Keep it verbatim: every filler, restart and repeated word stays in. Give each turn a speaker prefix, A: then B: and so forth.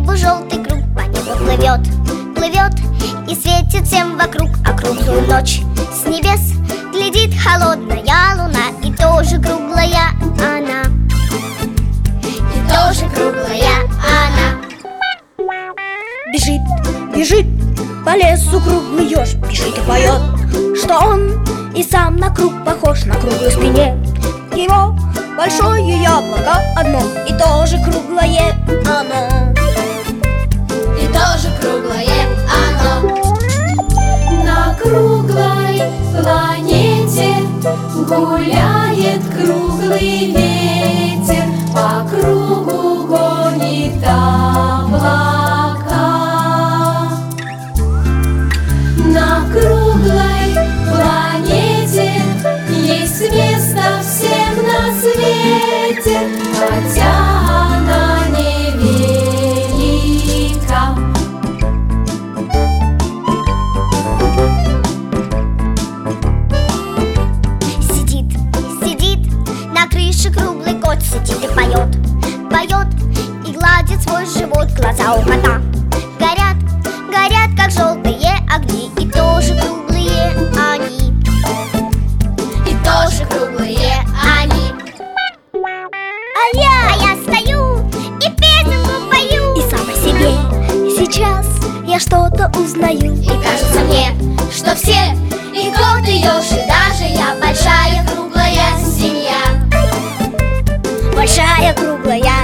A: небу желтый круг, по небу плывет, плывет и светит всем вокруг. А круглую ночь с небес глядит холодная луна, и тоже круглая она, и тоже круглая она.
B: Бежит, бежит по лесу круглый еж, бежит и поет, что он и сам на круг похож. На круглой спине его большое яблоко одно, и тоже круглое оно,
A: и тоже круглое оно.
C: На круглой планете гуляет круглый ветер, по кругу гонит облака. На круглой планете есть место всем на свете, хотя она невелика.
A: Сидит, сидит на крыше круглый кот, сидит и поет, поет и гладит свой живот. Глаза у кота горят, горят, как желтые огни, и тоже круглые они, и тоже круглые они. А я, а я стою и песенку пою,
B: и сам по себе сейчас я что-то узнаю.
A: и кажется мне, что все, и кот, и еж, и даже я, большая круглая семья,
B: Большая круглая